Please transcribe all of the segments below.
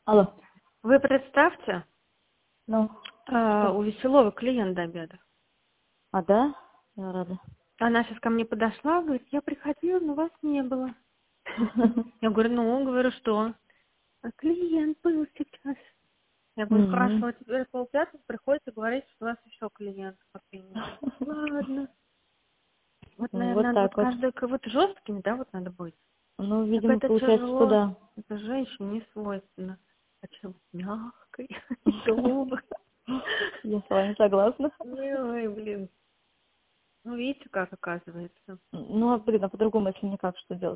Алло. Вы представьте, Ну, у что? Веселовой клиент до обеда. А, да? Я рада. Она сейчас ко мне подошла, говорит, я приходила, но вас не было. Я говорю, говорю, что? А клиент был сейчас. Я говорю, Мгм. хорошо, теперь полпятого приходите говорить, что у вас еще клиент по клинике. Ладно. Вот, Ну, наверное, вот надо вот так вот. каждый вот жесткими, да, вот надо быть. Ну, Так видимо, это получается, что тяжело. да. Это женщине не свойственно. Хочу мягкой, доброй. Я с вами согласна. Ой, блин. Ну, видите, как оказывается. Ну, а, блин, а по-другому, если никак, что делать?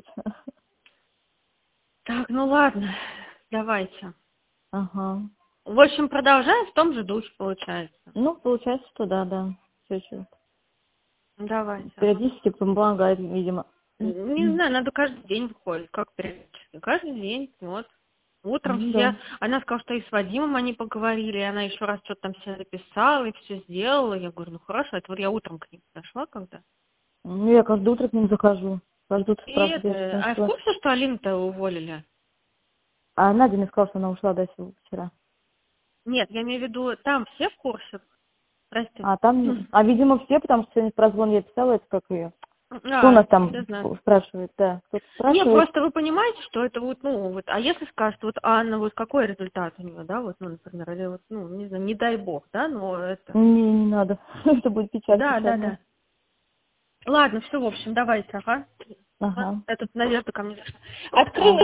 Так, ну ладно, давайте. Ага. В общем, продолжаем в том же духе, получается. Ну, получается, что да, да. Чуть-чуть. Давайте, ага. Периодически помогает, видимо. Не знаю, надо каждый день выходить, как периодически. Каждый день, вот. Утром Ну, все, да. она сказала, что и с Вадимом они поговорили, и она еще раз что-то там все записала и все сделала. Я говорю, ну хорошо, это вот я утром к ним подошла когда. Ну, я каждое утро к ним захожу. Каждое утро И спрашиваю, я что это, а в нашла. курсе, что Алину-то уволили? А Надя мне сказала, что она ушла, да, вчера. Нет, я имею в виду, там все в курсе, прости. А там, видимо, все, потому что сегодня в прозвон я писала, это как ее. Кто у А, нас там все знают. спрашивает, да, кто-то Нет, спрашивает. просто вы понимаете, что это вот, ну, вот, а если скажет, вот Анна, вот какой результат у нее, да, вот, ну, например, или вот, ну, не знаю, не дай бог, да, но это. Не надо, это будет Да, да, печально. да. Ладно, все, в общем, давайте, ага. Ага. Этот Надежда ко мне зашла. Открыла.